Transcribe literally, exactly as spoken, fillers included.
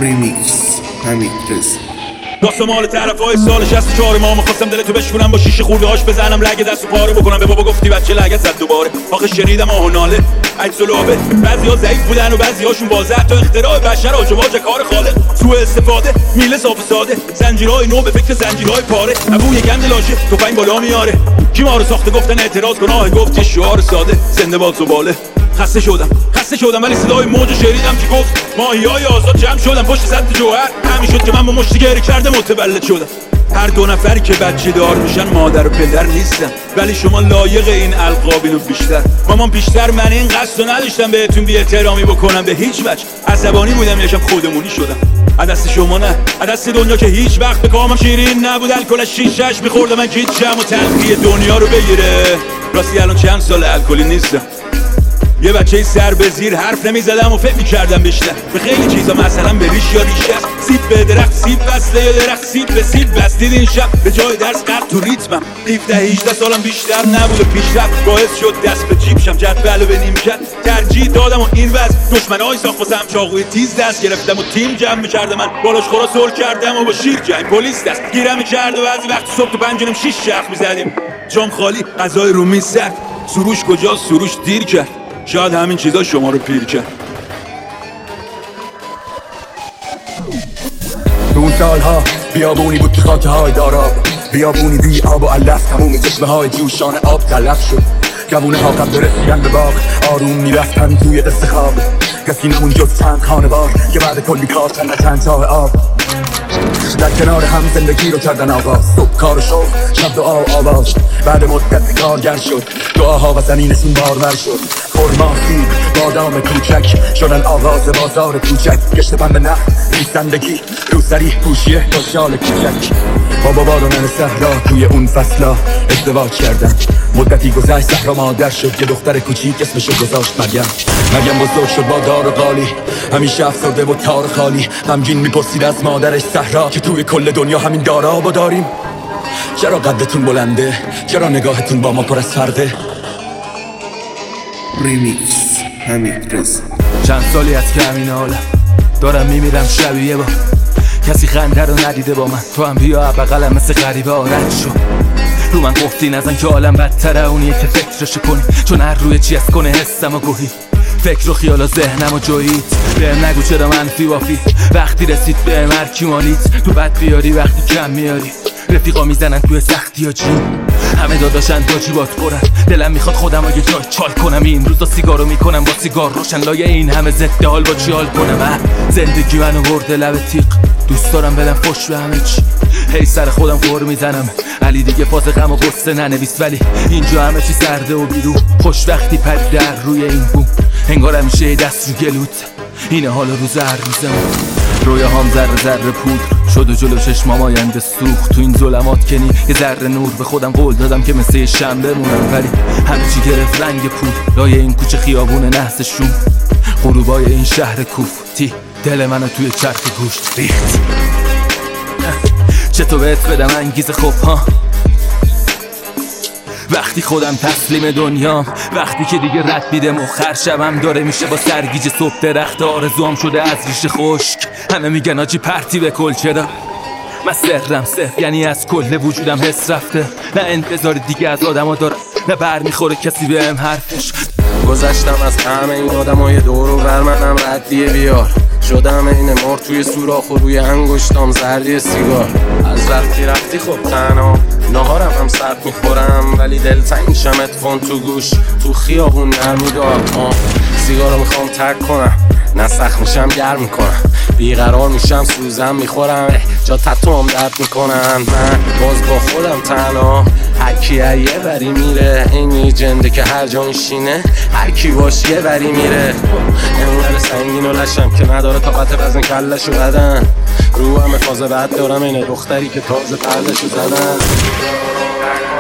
ریمیکس حمید رضا. راست مال طرفای سال شصت و چهار ما می‌خواستم دلتو بشکنم با شیشه خورده هاش بزنم لگه دستو پاره بکنم. به بابا گفتی بچه لگه زد دوباره. آخه شنیدم آه و ناله عکس و لابه، بعضیا ضعیف بودن و بعضیاشون واضح تا اختراع بشر آج و واج کار خالق. سوء استفاده میله صاف و ساده، زنجیرهای نو به فکر زنجیرهای پاره. ابوی گند لاشه تفنگ بالا میاره، کی ما رو ساخته گفتن اعتراض کن آه گفت شعار ساده. زنده باد زباله. خسته شدم خسته شدم ولی صدای موج شنیدم که گفت ماهیای آزاد جمع شدن پشت سد جوهر. همین شد که من با مشتی گری کرده متولد شدم. هر دو نفری که بچه دار میشن مادر و پدر نیستن، ولی شما لایق این القابین و بیشتر. مامان بیشتر من این قصد نداشتم بهتون بی احترامی بکنم به هیچ وجه. عصبانی بودم یکم خودمونی شدم. از دست شما نه، از دست دنیا که هیچ وقت به کامم شیرین نبود. الکل شیشش میخوردم من گیجم و تلخی دنیا رو بگیره. راستی الان چند سال الکلی نیستم، یه بچه سر به زیر حرف نمیزدم و فکر میکردم بیشتر به خیلی چیزا، مثلا به ریش یا ریشه است. سیب به درخت سیب بسته یا درخت سیب به سیب بستید این شب. به جای درس قرد تو ریتمم. هفده هجده سالم بیشتر نبود و پیشرفت باعث شد دست به جیبشم جدول و به نیمکت ترجیح دادم و این وضع دشمنای ساخت واسم چاقوی تیز دست گرفتم و تیم جمع میکردم. من بالاش خورا سر کردم و با شیر جنگ پلیس دست گیرم میکرد و بعضی وقت صبح تو پنجونم شیش شخ میزدیم. جام خالی غذای رو میز سرد. سروش کجا سروش دیر کرد. شاید همین چیزا شما رو پیر کرد. اون سالها بیابونی بود که خاکه های داراب، بیابونی بی آب و علف، تموم چشمه های جوشان آب تلف شد. جوونه ها قبل رسیدن به باغ آروم میرفتن توی دست خواب. کسی نمون جز چند خانوار که بعد کلی کار چند چند چاه آب در کنار هم زندگی رو کردن آغاز. صبح کار و شغل، شب دعا و آواز. بعد مدت کارگر شد، دعاها و زمینشون بارور شد. خرما، سیب، بادام کوچک شدن آغاز بازار کوچک. گشت پنبه نه، ریسندگی، روسری، پوشیه با شال کوچک. بابا باد و نن صحرا توی اون فصلا ازدواج کردن. مدتی گذشت صحرا مادر شد، یه دختر کوچیک اسمشو گذاشت مریم. مریم بزرگ شد با دار و قالی، همیشه افسرده و تار خالی. غمگین میپرسید از مادرش صحرا که توی کل دنیا همین دارا با داریم. چرا قدتون بلنده؟ چرا نگاهتون با ما پر از فرقه؟ ریمیکس حمید رضا. چند سالی از که همین حالم دارم میمیرم شبیه با کسی خنده رو ندیده با من. تو هم بیا بغلم مثل غریبه آرد شو. رو من گفتی نزن که عالم بدتره اونیه که فکرشو کنی، چون هر روی چی از کنه حسم و گوهی. فکر و خیال و ذهنم و جویید. بهم نگو چرا منفی وافی، وقتی رسید بهم هر کی مالیت. تو بد بیاری وقتی کم میاری، رفیقا میزنن توی سختی ها جیم. همه داداشن تا جیبات برن، دلم میخواد خودم اگه جای چال کنم. این روزا سیگارو میکنم با سیگار روشن، لایه این همه ضد حال با چی حال کنم. زندگی منو برده لب تیغ، دوست دارم بدم فش به همه چی. هی سر خودم غور میزنم، علی دیگه فاز غم و قصه ننویس. ولی اینجا همه چی سرده و بیرو، خوش وقتی پرید در روی این بوم. انگار همیشه دست رو گلوت، اینه حال روز هر روزم. رویا هم ذره ذره پودر شد و جلو چشمام آینده سوخت. تو این ظلمات کنی یه ذره نور، به خودم قول دادم که مثل شنبه بمونم. ولی همه چی گرفت رنگ پود، لایه این کوچه خیابون نحس شوم. غروبای این شهر کوفتی دل منو توی چرخ گوشت ریخت. چطور بهت بدم انگیزه خوب ها وقتی خودم تسلیم دنیام، وقتی که دیگه رد میده مخر شبم داره میشه با سرگیجه صبح. درخت آرزوام شده از ریشه خشک، همه میگن آجی پرتی به کل. چرا من سرم سر یعنی از کل وجودم حس رفته. نه انتظار دیگه از آدم ها دارم، نه بر میخوره کسی بهم حرفش. گذشتم از همه این آدم های دور و بر منم ردیه بیار. شدم این مار توی سوراخ و روی انگشتام زردی سیگار. از وقتی رفتی خب تنها نهارم هم سرد میخورم، ولی دلتنگ شم اتفون تو گوش تو خیابون نرمیدار. سیگارو میخوام ترک کنم، نه سخت میشم گرم میکنم. بیقرار میشم سوزم میخورم، جا تتوام درد میکنن. من باز با خودم تنها، هر کی هر یه وری میره. اینی جنده که هر جا میشینه هر کی باش یه وری میره. انقدر سنگین و لشم که نداره طاقت وزن کلشو بدن. رو همه فاز بعد دارم اینه دختری که تازه پردشو زدن.